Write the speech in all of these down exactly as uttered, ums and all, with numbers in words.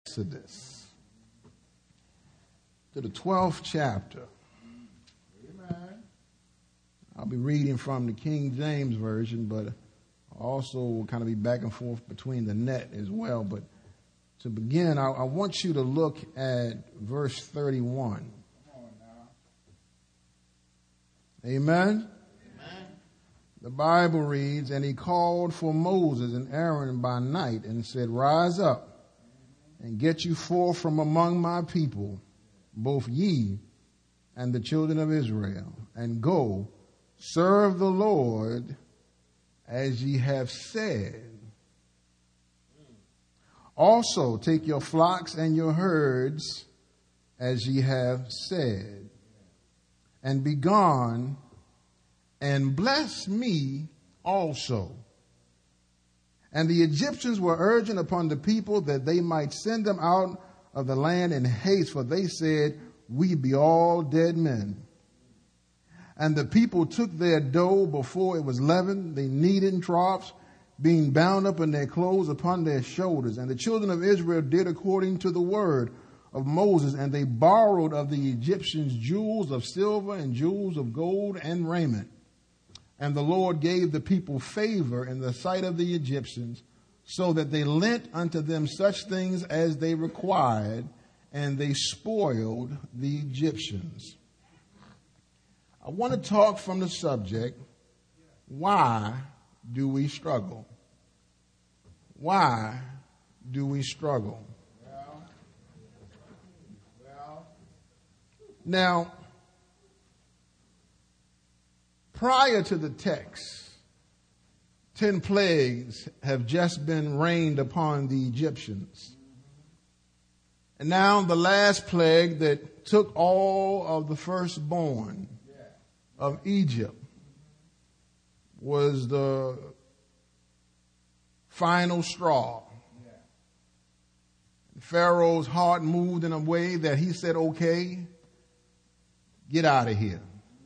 Exodus to the twelfth chapter. Amen. I'll be reading from the King James Version, but also will kind of be back and forth between the net as well. But to begin, I, I want you to look at verse thirty-one. Come on now. Amen. Amen. The Bible reads, "And he called for Moses and Aaron by night and said, Rise up and get you forth from among my people, both ye and the children of Israel, and go serve the Lord as ye have said. Also take your flocks and your herds as ye have said, and be gone, and bless me also." And the Egyptians were urging upon the people that they might send them out of the land in haste, for they said, "We be all dead men." And the people took their dough before it was leavened, they kneaded in troughs, being bound up in their clothes upon their shoulders. And the children of Israel did according to the word of Moses, and they borrowed of the Egyptians jewels of silver and jewels of gold and raiment. And the Lord gave the people favor in the sight of the Egyptians, so that they lent unto them such things as they required, and they spoiled the Egyptians. I want to talk from the subject, why do we struggle? Why do we struggle? Well, well. Now, prior to the text, ten plagues have just been rained upon the Egyptians. And now the last plague that took all of the firstborn of Egypt was the final straw. Pharaoh's heart moved in a way that he said, "Okay, get out of here.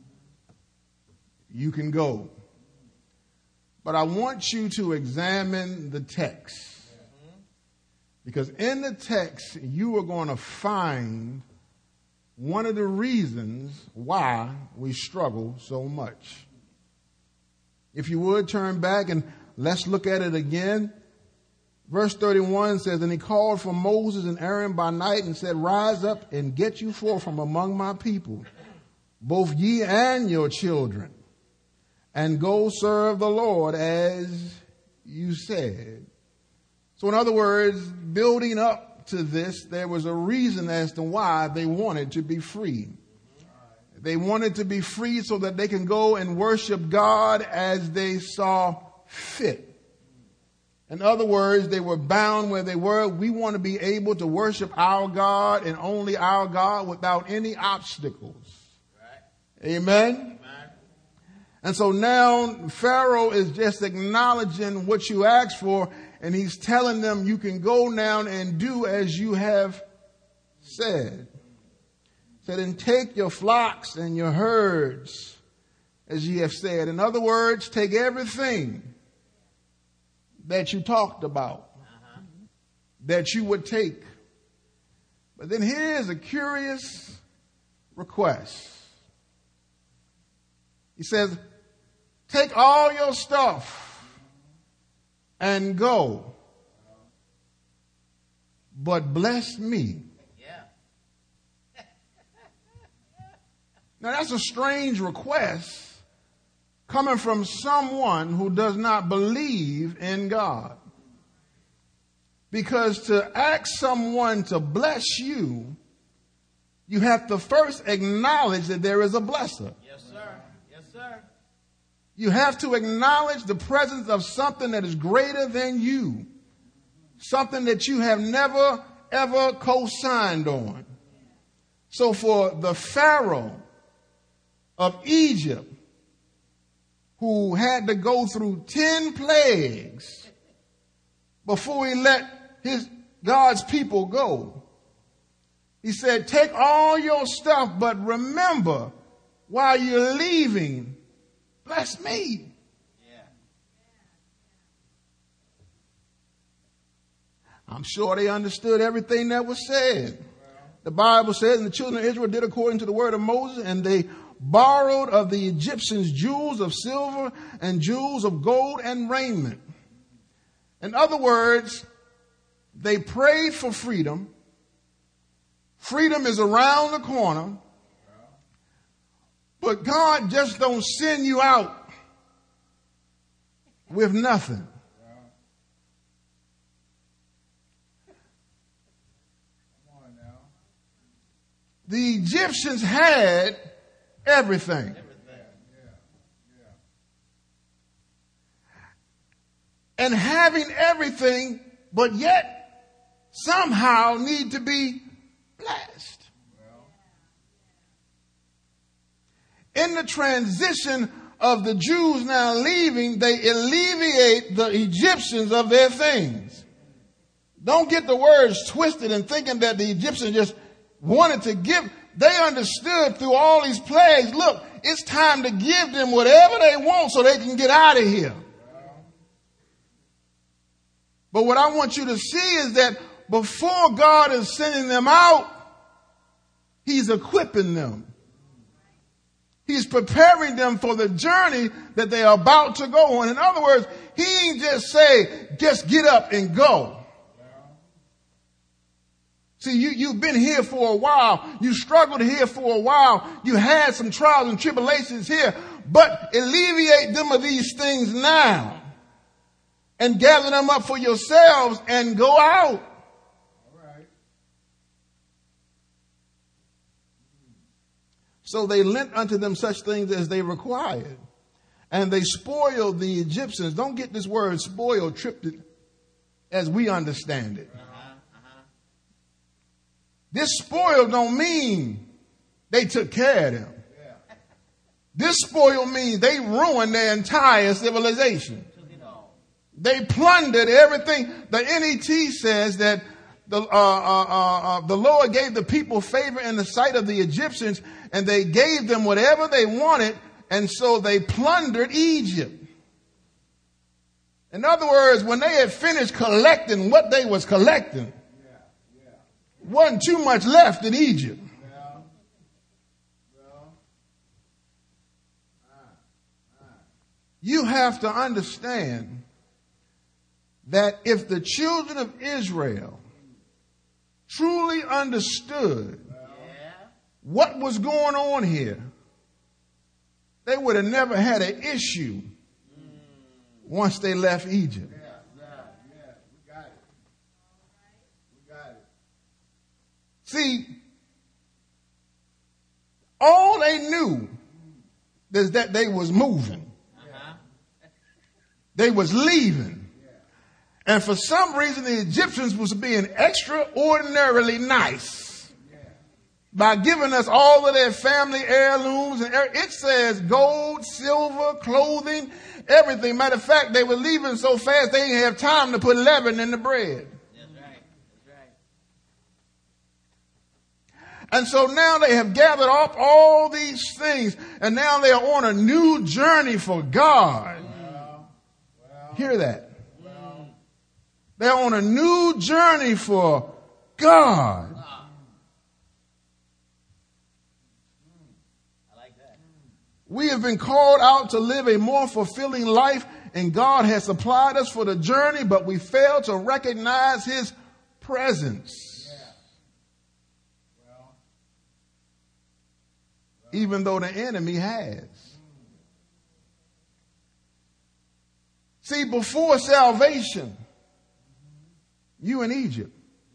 You can go." But I want you to examine the text, because in the text you are going to find one of the reasons why we struggle so much. If you would turn back and let's look at it again. Verse thirty-one says, "And he called for Moses and Aaron by night and said, Rise up and get you forth from among my people, both ye and your children, and go serve the Lord as you said." So in other words, building up to this, there was a reason as to why they wanted to be free. They wanted to be free so that they can go and worship God as they saw fit. In other words, they were bound where they were. We want to be able to worship our God and only our God without any obstacles. Right. Amen? Amen. And so now Pharaoh is just acknowledging what you asked for, and he's telling them you can go now and do as you have said. He said, "And take your flocks and your herds as ye have said." In other words, take everything that you talked about, uh-huh. that you would take. But then here's a curious request. He says, take all your stuff and go, but bless me. Yeah. Now that's a strange request coming from someone who does not believe in God. Because to ask someone to bless you, you have to first acknowledge that there is a blesser. Yes, sir. Yes, sir. You have to acknowledge the presence of something that is greater than you. Something that you have never, ever co-signed on. So for the Pharaoh of Egypt, who had to go through ten plagues before he let his God's people go, he said, take all your stuff, but remember, while you're leaving, bless me. Yeah. I'm sure they understood everything that was said. The Bible says, and the children of Israel did according to the word of Moses, and they borrowed of the Egyptians jewels of silver and jewels of gold and raiment. In other words, they prayed for freedom. Freedom is around the corner. But God just don't send you out with nothing. The Egyptians had everything. And having everything, but yet somehow need to be blessed. In the transition of the Jews now leaving, they alleviate the Egyptians of their things. Don't get the words twisted and thinking that the Egyptians just wanted to give. They understood through all these plagues, look, it's time to give them whatever they want so they can get out of here. But what I want you to see is that before God is sending them out, He's equipping them. He's preparing them for the journey that they are about to go on. In other words, He ain't just say, just get up and go. See, you, you've been here for a while. You struggled here for a while. You had some trials and tribulations here. But alleviate them of these things now. And gather them up for yourselves and go out. All right. So they lent unto them such things as they required. And they spoiled the Egyptians. Don't get this word spoiled, tripped it as we understand it. Uh-huh, uh-huh. This spoil don't mean they took care of them. Yeah. This spoil means they ruined their entire civilization. They plundered everything. The N E T says that the, uh, uh, uh, the Lord gave the people favor in the sight of the Egyptians, and they gave them whatever they wanted, and so they plundered Egypt. In other words, when they had finished collecting what they was collecting, yeah, yeah. wasn't too much left in Egypt. Well, well, uh, uh. You have to understand that if the children of Israel truly understood what was going on here, they would have never had an issue once they left Egypt. Yeah, yeah, yeah. We got it. We got it. See, all they knew is that they was moving. Uh-huh. They was leaving. And for some reason, the Egyptians was being extraordinarily nice by giving us all of their family heirlooms. And it says gold, silver, clothing, everything. Matter of fact, they were leaving so fast they didn't have time to put leaven in the bread. That's right. That's right. And so now they have gathered up all these things, and now they are on a new journey for God. Well, well, Hear that. They're on a new journey for God. I like that. We have been called out to live a more fulfilling life, and God has supplied us for the journey, but we fail to recognize His presence. Yeah. Well, well, even though the enemy has. See, before salvation, you in Egypt.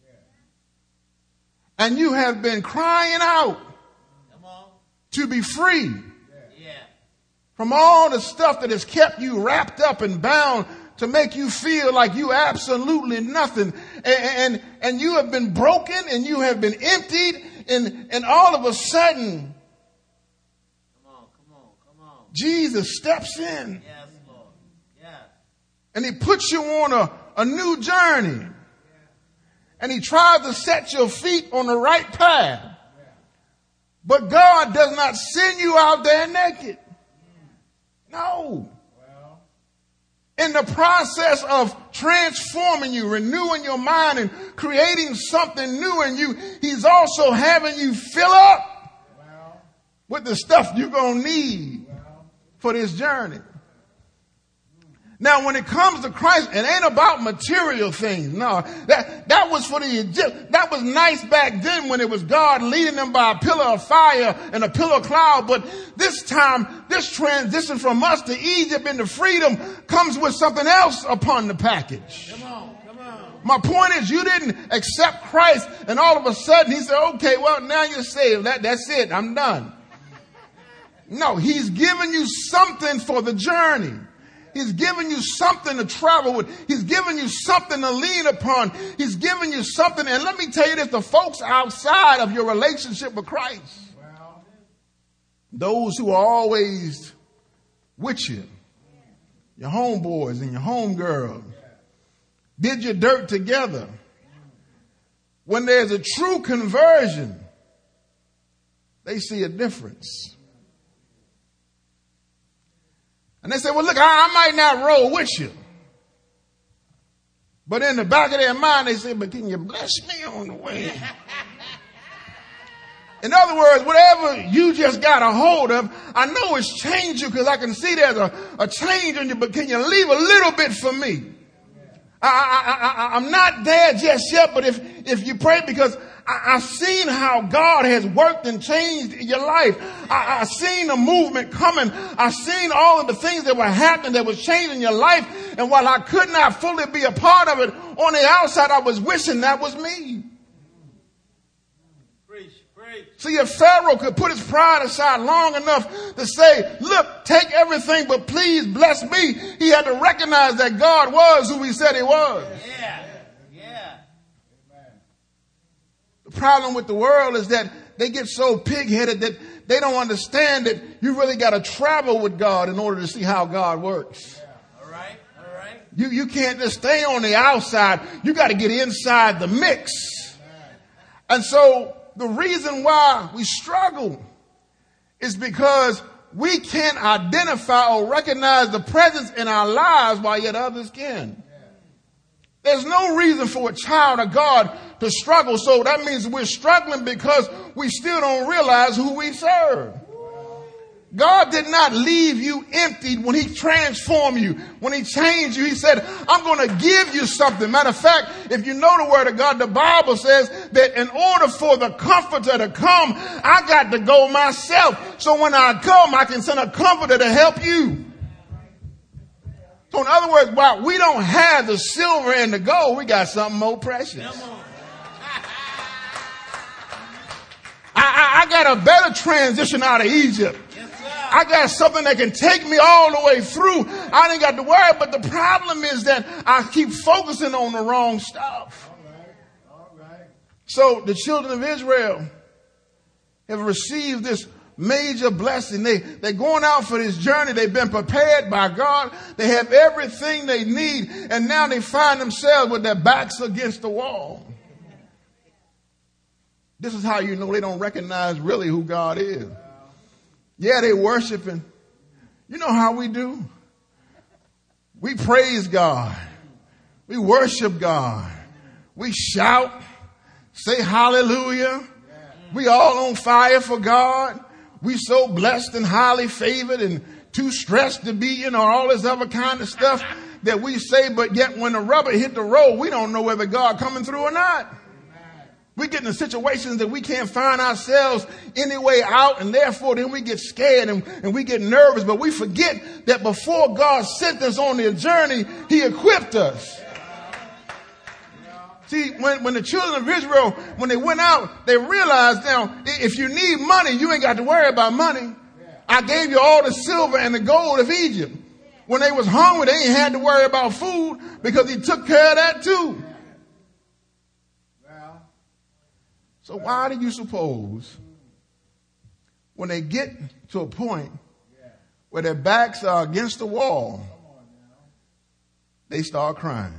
And you have been crying out to be free from all the stuff that has kept you wrapped up and bound to make you feel like you absolutely nothing. And, and, and you have been broken and you have been emptied, and, and all of a sudden, come on, come on, come on. Jesus steps in. Yes, Lord. Yes. And He puts you on a, a new journey. And He tries to set your feet on the right path. But God does not send you out there naked. No. in the process of transforming you, renewing your mind and creating something new in you, he's also having you fill up with the stuff you're going to need for this journey. Now, when it comes to Christ, it ain't about material things. No, that, that was for the Egyptians. That was nice back then when it was God leading them by a pillar of fire and a pillar of cloud. But this time, this transition from us to Egypt into freedom comes with something else upon the package. Come on, come on. My point is, you didn't accept Christ and all of a sudden he said, okay, well, now you're saved. That, that's it. I'm done. No, he's giving you something for the journey. He's giving you something to travel with. He's giving you something to lean upon. He's giving you something. And let me tell you this, the folks outside of your relationship with Christ, wow. Those who are always with you, your homeboys and your homegirls, did your dirt together. When there's a true conversion, they see a difference. And they say, well, look, I, I might not roll with you. But in the back of their mind, they say, but can you bless me on the way? In other words, whatever you just got a hold of, I know it's changed you because I can see there's a, a change in you, but can you leave a little bit for me? I, I, I, I'm not there just yet, but if, if you pray, because I, I've seen how God has worked and changed your life. I, I've seen the movement coming. I've seen all of the things that were happening that was changing your life. And while I could not fully be a part of it, on the outside, I was wishing that was me. Preach, preach. See, if Pharaoh could put his pride aside long enough to say, look, take everything, but please bless me, he had to recognize that God was who he said he was. Yeah, yeah. The problem with the world is that they get so pig-headed that they don't understand that you really got to travel with God in order to see how God works. All right, all right. You, you can't just stay on the outside. You got to get inside the mix. And so the reason why we struggle is because we can't identify or recognize the presence in our lives while yet others can. There's no reason for a child of God to struggle. So that means we're struggling because we still don't realize who we serve. God did not leave you emptied when he transformed you. When he changed you, he said, I'm going to give you something. Matter of fact, if you know the word of God, the Bible says that in order for the comforter to come, I got to go myself. So when I come, I can send a comforter to help you. So in other words, while we don't have the silver and the gold, we got something more precious. I, I, I got a better transition out of Egypt. I got something that can take me all the way through. I ain't got to worry. But the problem is that I keep focusing on the wrong stuff. All right. All right. So the children of Israel have received this major blessing. They, they're going out for this journey. They've been prepared by God. They have everything they need. And now they find themselves with their backs against the wall. This is how you know they don't recognize really who God is. Yeah, they worshiping. You know how we do? We praise God. We worship God. We shout, say hallelujah. We all on fire for God. We so blessed and highly favored and too stressed to be, you know, all this other kind of stuff that we say. But yet when the rubber hit the road, we don't know whether God coming through or not. We get in situations that we can't find ourselves any way out, and therefore then we get scared and, and we get nervous. But we forget that before God sent us on the journey, he equipped us. See, when, when the children of Israel, when they went out, they realized now, if you need money, you ain't got to worry about money. I gave you all the silver and the gold of Egypt. When they was hungry, they ain't had to worry about food because he took care of that too. So why do you suppose when they get to a point where their backs are against the wall, they start crying?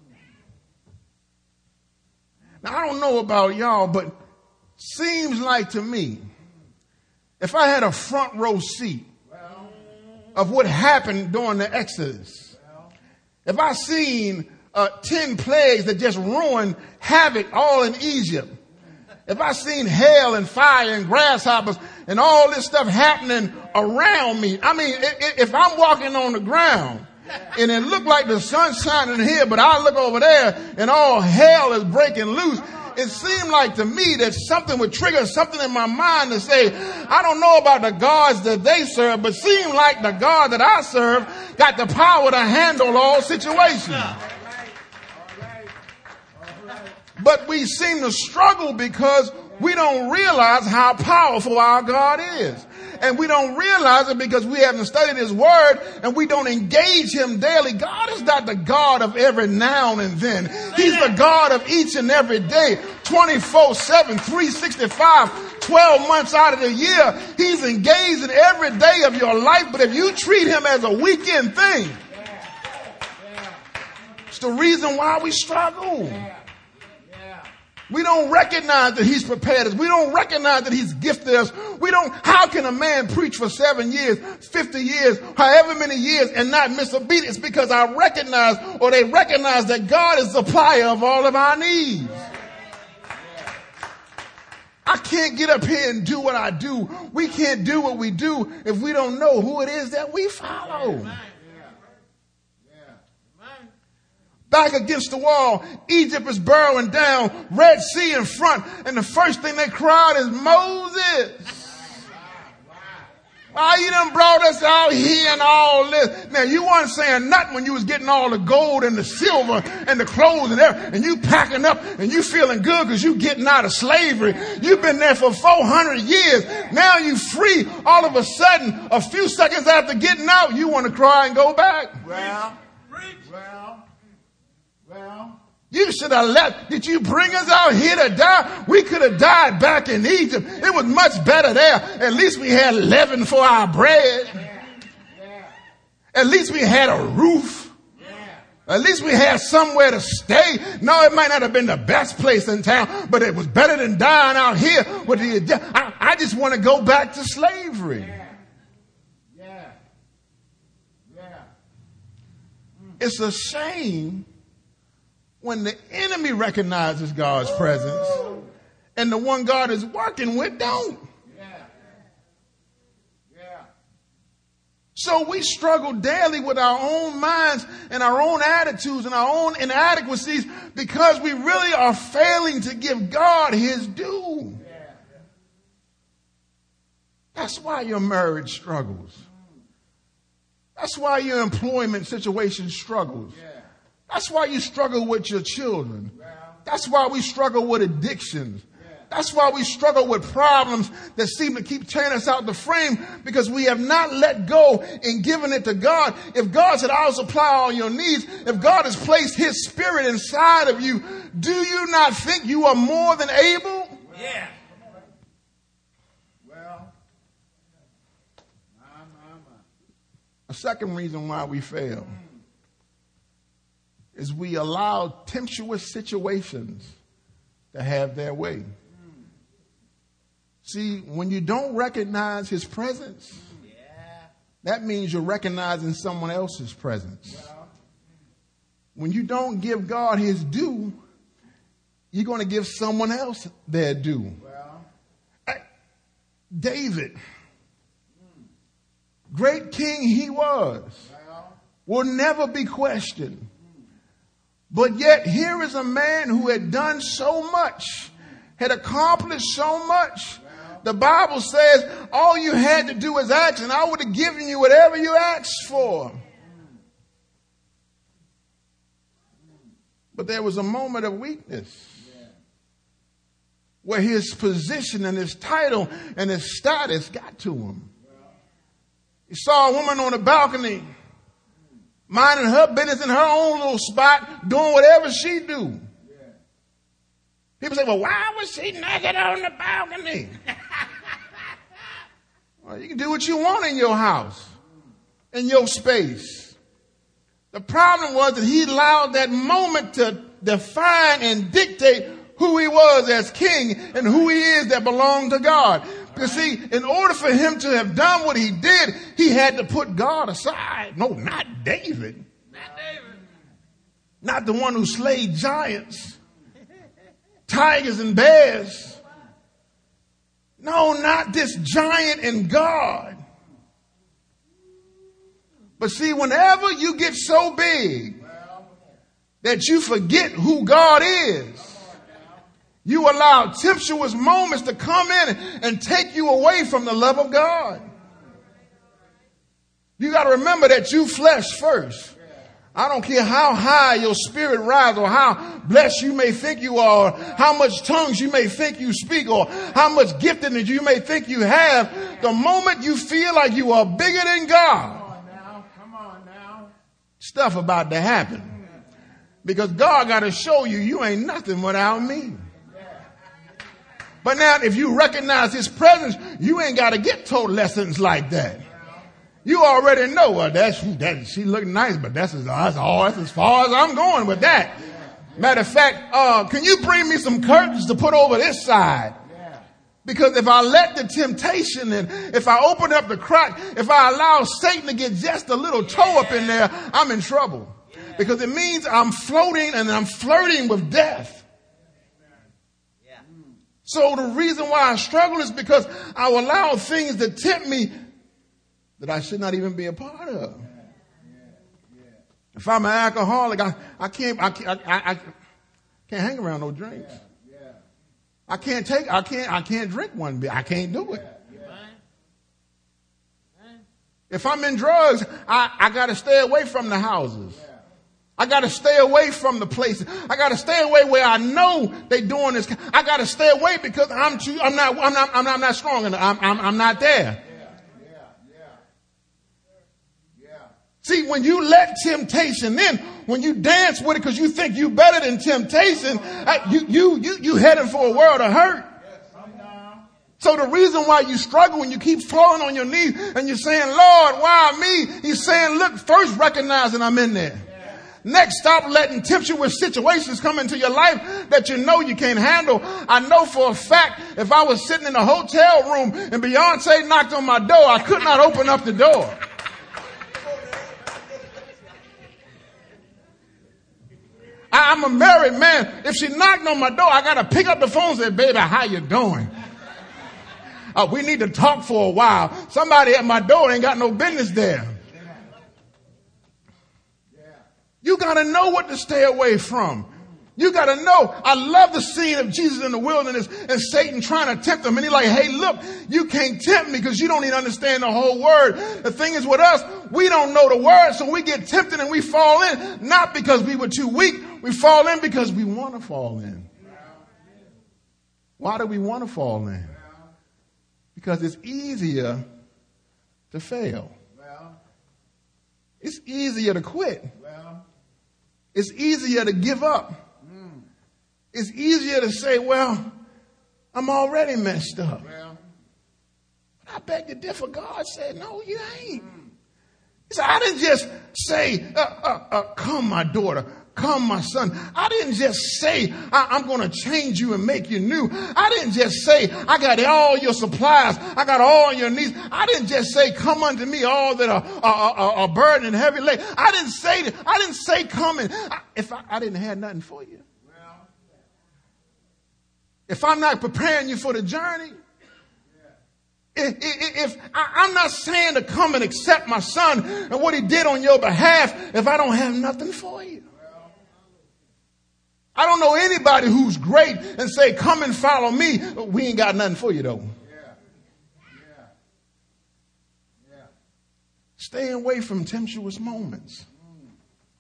Now, I don't know about y'all, but seems like to me, if I had a front row seat of what happened during the Exodus, if I seen uh, ten plagues that just ruined havoc all in Egypt, if I seen hail and fire and grasshoppers and all this stuff happening around me, I mean, if I'm walking on the ground and it looked like the sun's shining here, but I look over there and all hell is breaking loose, it seemed like to me that something would trigger something in my mind to say, I don't know about the gods that they serve, but seem like the God that I serve got the power to handle all situations. But we seem to struggle because we don't realize how powerful our God is. And we don't realize it because we haven't studied his word and we don't engage him daily. God is not the God of every now and then. He's the God of each and every day, twenty-four seven, three sixty-five, twelve months out of the year. He's engaged in every day of your life. But if you treat him as a weekend thing, it's the reason why we struggle. We don't recognize that he's prepared us. We don't recognize that he's gifted us. We don't, how can a man preach for seven years, fifty years, however many years and not miss a beat? It's because I recognize, or they recognize that God is the supplier of all of our needs. I can't get up here and do what I do. We can't do what we do if we don't know who it is that we follow. Back against the wall, Egypt is burrowing down, Red Sea in front, and the first thing they cried is Moses. Why you done brought us out here and all this? Now you weren't saying nothing when you was getting all the gold and the silver and the clothes and everything, and you packing up and you feeling good because you getting out of slavery. You've been there for four hundred years. Now you free. All of a sudden, a few seconds after getting out, you want to cry and go back. Well, well. Well, you should have left. Did you bring us out here to die? We could have died back in Egypt. It was much better there. At least we had leaven for our bread. yeah, yeah. At least we had a roof. Yeah. At least we had somewhere to stay. No, it might not have been the best place in town, but it was better than dying out here. With the, I, I just want to go back to slavery. Yeah. Yeah. Yeah. It's a shame when the enemy recognizes God's presence and the one God is working with don't. Yeah. Yeah. So we struggle daily with our own minds and our own attitudes and our own inadequacies because we really are failing to give God his due. Yeah. That's why your marriage struggles. That's why your employment situation struggles. Yeah. That's why you struggle with your children. That's why we struggle with addictions. That's why we struggle with problems that seem to keep tearing us out the frame because we have not let go and given it to God. If God said, I'll supply all your needs, if God has placed his spirit inside of you, do you not think you are more than able? Yeah. Well, my, my, my. A second reason why we fail is we allow tempestuous situations to have their way. See, when you don't recognize his presence, Yeah. that means you're recognizing someone else's presence. Well, When you don't give God his due, you're going to give someone else their due. well. David, great king he was, Well. will never be questioned. But yet here is a man who had done so much, had accomplished so much. The Bible says all you had to do was ask and I would have given you whatever you asked for. But there was a moment of weakness where his position and his title and his status got to him. He saw a woman on the balcony minding her business in her own little spot, doing whatever she do. People say, well, why was she naked on the balcony? Well, you can do what you want in your house, in your space. The problem was that he allowed that moment to define and dictate who he was as king and who he is that belonged to God. Because see, in order for him to have done what he did, he had to put God aside. No, not David. Not David. Not the one who slayed giants, tigers and bears. No, not this giant in God. But see, whenever you get so big that you forget who God is, you allow tempestuous moments to come in and take you away from the love of God. You got to remember that you flesh first. I don't care how high your spirit rises or how blessed you may think you are, or how much tongues you may think you speak, or how much giftedness you may think you have. The moment you feel like you are bigger than God, Come on now. Come on now. stuff about to happen. Because God got to show you you ain't nothing without me. But now if you recognize his presence, you ain't got to get told lessons like that. You already know, well, that's, that, she look nice, but that's as, that's all, that's as far as I'm going with that. Matter of fact, uh, can you bring me some curtains to put over this side? Because if I let the temptation and if I open up the crack, if I allow Satan to get just a little toe up in there, I'm in trouble. Because it means I'm floating and I'm flirting with death. So the reason why I struggle is because I will allow things to tempt me that I should not even be a part of. If I'm an alcoholic, I, I can't I can't I, I can't hang around no drinks. I can't take I can't I can't drink one beer. I can't do it. If I'm in drugs, I, I gotta stay away from the houses. I got to stay away from the places. I got to stay away where I know they doing this. I got to stay away because I'm too, I'm not, I'm not, I'm not, I'm not strong enough. I'm, I'm, I'm not there. Yeah, yeah, yeah. Yeah. See, when you let temptation in, when you dance with it because you think you better than temptation, you, you, you, you heading for a world of hurt. So the reason why you struggle when you keep falling on your knees and you're saying, Lord, why me? He's saying, look, first recognizing I'm in there. Next, stop letting tempestuous situations come into your life that you know you can't handle. I know for a fact if I was sitting in a hotel room and Beyonce knocked on my door, I could not open up the door. I, I'm a married man. If she knocked on my door, I got to pick up the phone and say, baby, how you doing? Uh, we need to talk for a while. Somebody at my door ain't got no business there. You got to know what to stay away from. You got to know. I love the scene of Jesus in the wilderness and Satan trying to tempt him. And he's like, hey, look, you can't tempt me because you don't even understand the whole word. The thing is with us, we don't know the word. So we get tempted and we fall in. Not because we were too weak. We fall in because we want to fall in. Why do we want to fall in? Because it's easier to fail. It's easier to quit. It's easier to give up. Mm. It's easier to say, well, I'm already messed up. Well, but I beg to differ. God said, no, you ain't. Mm. He said, I didn't just say, uh, uh, uh, come, my daughter. Come, my son. I didn't just say, I- I'm going to change you and make you new. I didn't just say, I got all your supplies. I got all your needs. I didn't just say, come unto me, all that are, are, are, are burdened and heavy laden. I didn't say that. I didn't say come in. I, if I, I didn't have nothing for you. If I'm not preparing you for the journey, if, if, if I, I'm not saying to come and accept my son and what he did on your behalf if I don't have nothing for you. I don't know anybody who's great and say, come and follow me. We ain't got nothing for you, though. Yeah. Yeah. Yeah. Stay away from tempestuous moments. Mm.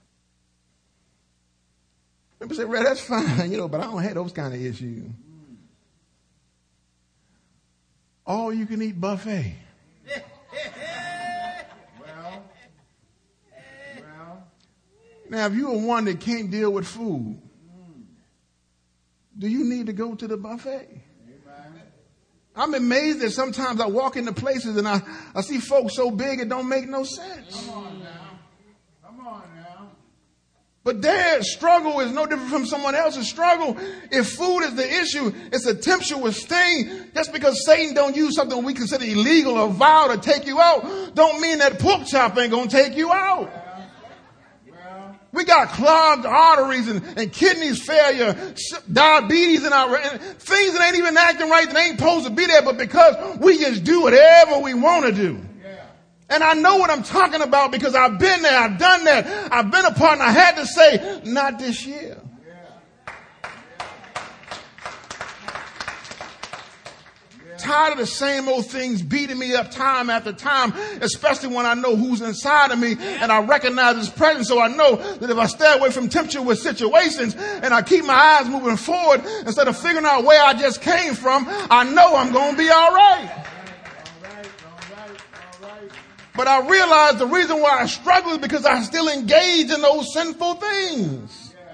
People say, well, that's fine, you know, but I don't have those kind of issues. Mm. All you can eat buffet. well, well. Now, if you're one that can't deal with food, do you need to go to the buffet? Amen. I'm amazed that sometimes I walk into places and I, I see folks so big it don't make no sense. Come on now. Come on now. But their struggle is no different from someone else's struggle. If food is the issue, it's a tempestuous thing. Just because Satan don't use something we consider illegal or vile to take you out, don't mean that pork chop ain't going to take you out. Well, well. We got clogged arteries and, and kidneys failure, diabetes in our, and things that ain't even acting right, that ain't supposed to be there, but because we just do whatever we want to do. Yeah. And I know what I'm talking about because I've been there, I've done that, I've been a part, and I had to say, not this year. Tired of the same old things beating me up time after time, especially when I know who's inside of me and I recognize his presence. So I know that if I stay away from tempestuous situations and I keep my eyes moving forward instead of figuring out where I just came from, I know I'm going to be all right. All right, all right, all right. But I realize the reason why I struggle is because I still engage in those sinful things.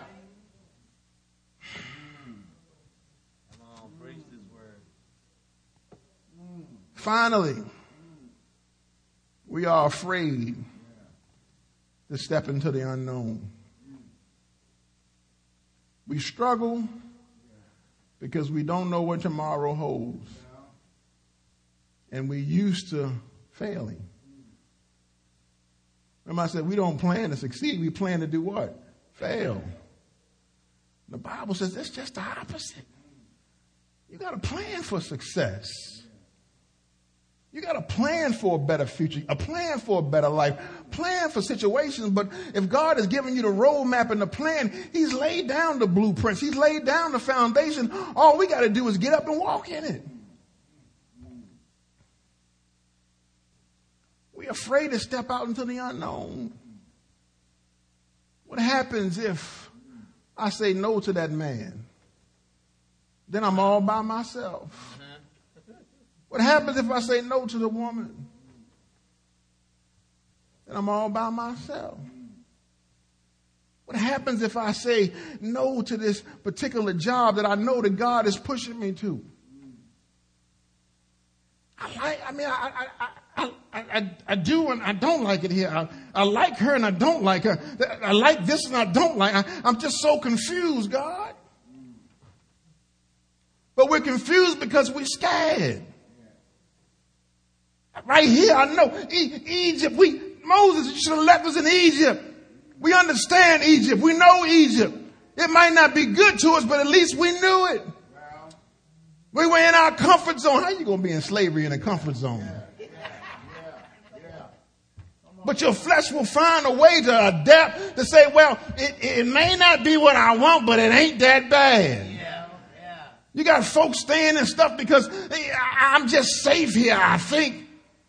Finally, we are afraid to step into the unknown. We struggle because we don't know what tomorrow holds. And we're used to failing. Remember I said we don't plan to succeed. We plan to do what? Fail. The Bible says it's just the opposite. You got to plan for success. You got a plan for a better future, a plan for a better life, plan for situations. But if God has given you the roadmap and the plan, he's laid down the blueprints. He's laid down the foundation. All we got to do is get up and walk in it. We're afraid to step out into the unknown. What happens if I say no to that man? Then I'm all by myself. What happens if I say no to the woman? Then I'm all by myself. What happens if I say no to this particular job that I know that God is pushing me to? I like, I mean, I, I, I, I, I, I do and I don't like it here. I, I like her and I don't like her. I like this and I don't like. I, I'm just so confused, God. But we're confused because we're scared. Right here, I know e- Egypt. We Moses should have left us in Egypt. We understand Egypt. We know Egypt. It might not be good to us, but at least we knew it. Wow. We were in our comfort zone. How are you going to be in slavery in a comfort zone? Yeah. Yeah. Yeah. But your flesh will find a way to adapt to say, well, it, it may not be what I want, but it ain't that bad. Yeah. Yeah. You got folks staying and stuff because hey, I'm just safe here, I think.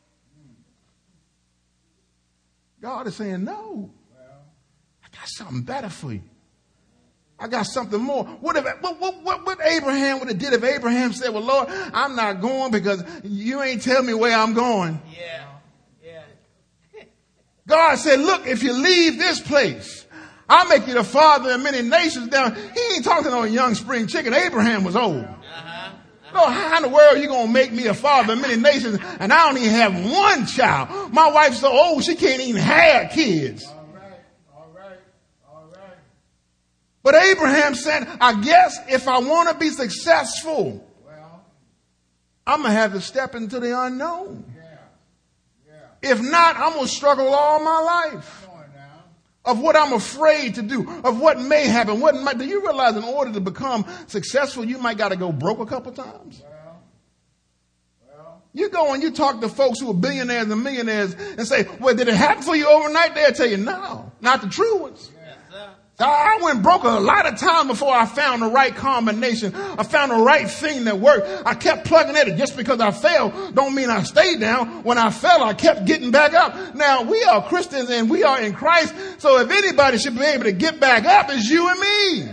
God is saying, no, I got something better for you. I got something more. What if, what, what, what, what Abraham would have did if Abraham said, well, Lord, I'm not going because you ain't tell me where I'm going. Yeah. Yeah. God said, look, if you leave this place, I'll make you the father of many nations. Now, he ain't talking to no young spring chicken. Abraham was old. Lord, how in the world are you going to make me a father of many nations and I don't even have one child? My wife's so old she can't even have kids. All right, all right, all right. But Abraham said, I guess if I want to be successful, well, I'm going to have to step into the unknown. Yeah. Yeah. If not, I'm going to struggle all my life. Of what I'm afraid to do, of what may happen, what might. Do you realize in order to become successful, you might got to go broke a couple times? Well, well. You go and you talk to folks who are billionaires and millionaires and say, well, did it happen for you overnight? They'll tell you, no, not the true ones. I went broke a lot of times before I found the right combination. I found the right thing that worked. I kept plugging at it. Just because I failed don't mean I stayed down. When I fell, I kept getting back up. Now, we are Christians and we are in Christ. So if anybody should be able to get back up, it's you and me.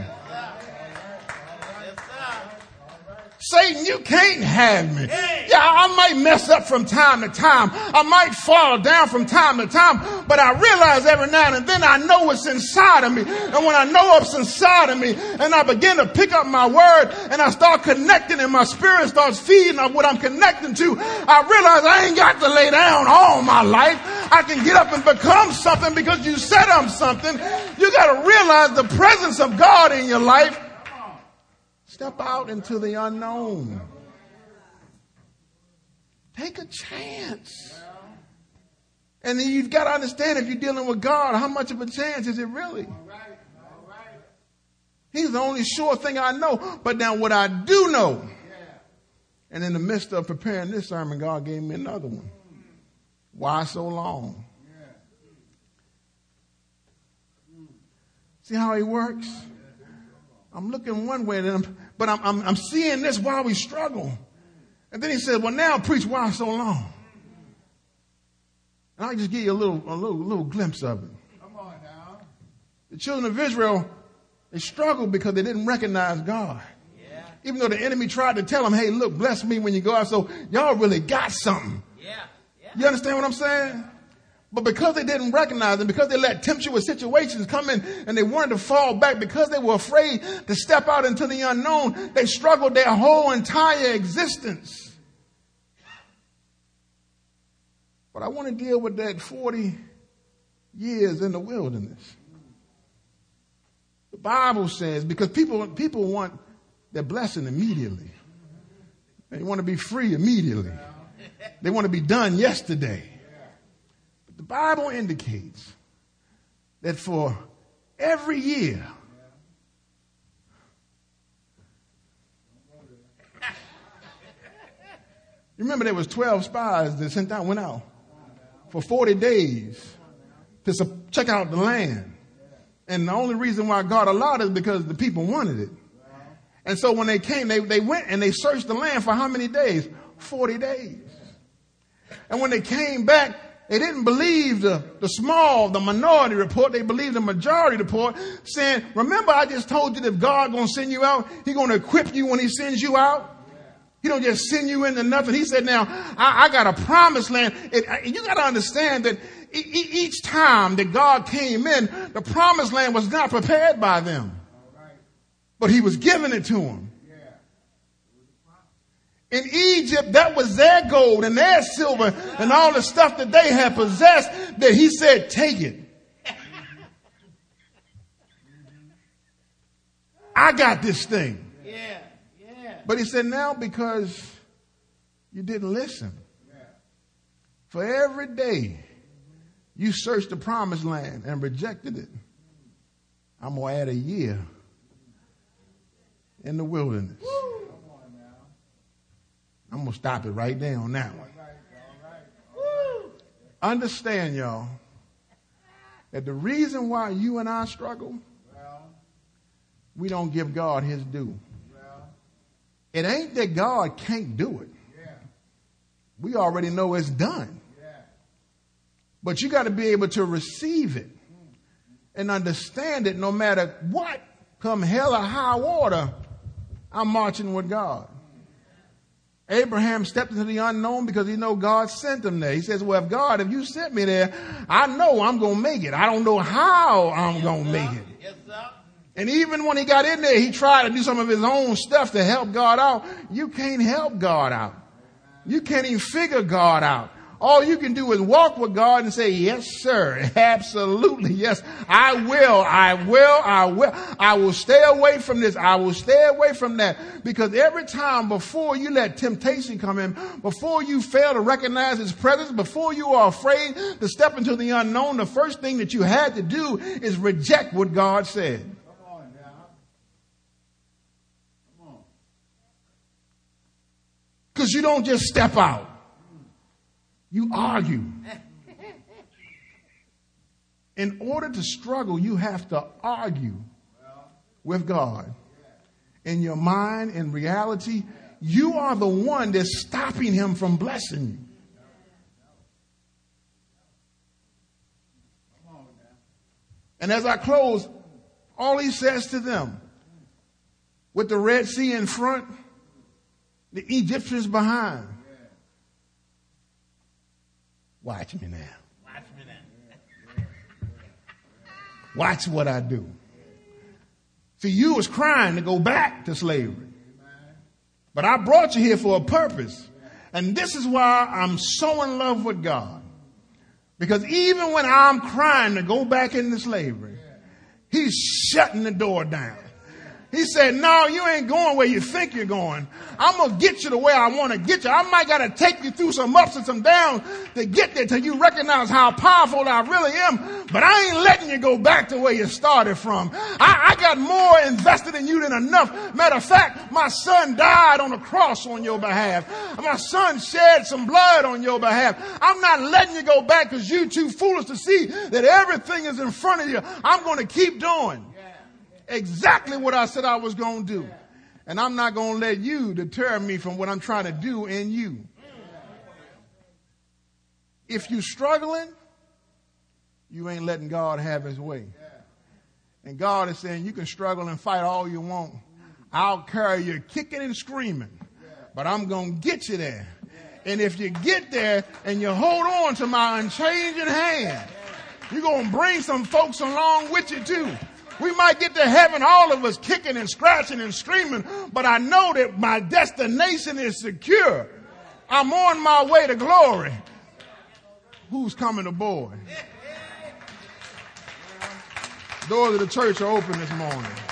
Satan, you can't have me. Yeah, I might mess up from time to time. I might fall down from time to time. But I realize every now and then I know what's inside of me. And when I know what's inside of me and I begin to pick up my word and I start connecting and my spirit starts feeding on what I'm connecting to, I realize I ain't got to lay down all my life. I can get up and become something because you said I'm something. You got to realize the presence of God in your life. Step out into the unknown. Take a chance. And then you've got to understand, if you're dealing with God, how much of a chance is it really? All right. All right. He's the only sure thing I know. But now what I do know, Yeah. and in the midst of preparing this sermon, God gave me another one. Why so long? Yeah. See how he works? I'm looking one way, then I'm, but I'm, I'm, I'm seeing this while we struggle. And then he said, well, now preach why so long? And I'll just give you a little, a little, little glimpse of it. Come on now. The children of Israel, they struggled because they didn't recognize God. Yeah. Even though the enemy tried to tell them, hey, look, bless me when you go out. So y'all really got something. Yeah. Yeah. You understand what I'm saying? But because they didn't recognize it, because they let tempestuous situations come in and they wanted to fall back, because they were afraid to step out into the unknown, they struggled their whole entire existence. But I want to deal with that forty years in the wilderness. The Bible says, because people, people want their blessing immediately. They want to be free immediately. They want to be done yesterday. But the Bible indicates that for every year, you remember there was twelve spies that sent out, went out for forty days to check out the land. And the only reason why God allowed it is because the people wanted it. And so when they came, they, they went and they searched the land for how many days? forty days. And when they came back, they didn't believe the, the small, the minority report. They believed the majority report, saying, remember I just told you that if God going to send you out, he's going to equip you when he sends you out. He don't just send you into nothing. He said, now, I, I got a promised land. It, I, you got to understand that e- e- each time that God came in, the promised land was not prepared by them. But he was giving it to them. In Egypt, that was their gold and their silver and all the stuff that they had possessed, that he said, take it. I got this thing. Yeah. Yeah. But he said, now because you didn't listen, for every day you searched the promised land and rejected it, I'm going to add a year in the wilderness. I'm going to stop it right there on that one. Understand, y'all, that the reason why you and I struggle, we don't give God his due. It ain't that God can't do it. We already know it's done. But you got to be able to receive it and understand it no matter what, come hell or high water, I'm marching with God. Abraham stepped into the unknown because he know God sent him there. He says, well, if God, if you sent me there, I know I'm going to make it. I don't know how I'm going to make it. Yes, sir. And even when he got in there, he tried to do some of his own stuff to help God out. You can't help God out. You can't even figure God out. All you can do is walk with God and say, yes, sir. Absolutely. Yes, I will. I will. I will. I will stay away from this. I will stay away from that. Because every time before you let temptation come in, before you fail to recognize his presence, before you are afraid to step into the unknown, the first thing that you had to do is reject what God said. Come on now. Come on. Because you don't just step out. You argue. In order to struggle, you have to argue with God. In your mind, in reality, you are the one that's stopping him from blessing you. And as I close, all he says to them, with the Red Sea in front, the Egyptians behind, watch me now. Watch me now. Watch what I do. See, you was crying to go back to slavery. But I brought you here for a purpose. And this is why I'm so in love with God. Because even when I'm crying to go back into slavery, he's shutting the door down. He said, no, you ain't going where you think you're going. I'm going to get you the way I want to get you. I might got to take you through some ups and some downs to get there till you recognize how powerful I really am. But I ain't letting you go back to where you started from. I, I got more invested in you than enough. Matter of fact, my son died on the cross on your behalf. My son shed some blood on your behalf. I'm not letting you go back because you're too foolish to see that everything is in front of you. I'm going to keep doing exactly what I said I was going to do. And I'm not going to let you deter me from what I'm trying to do in you. If you're struggling, you ain't letting God have his way. And God is saying you can struggle and fight all you want. I'll carry you kicking and screaming, but I'm going to get you there. And if you get there and you hold on to my unchanging hand, you're going to bring some folks along with you too. We might get to heaven, all of us kicking and scratching and screaming, but I know that my destination is secure. I'm on my way to glory. Who's coming aboard? Doors of the church are open this morning.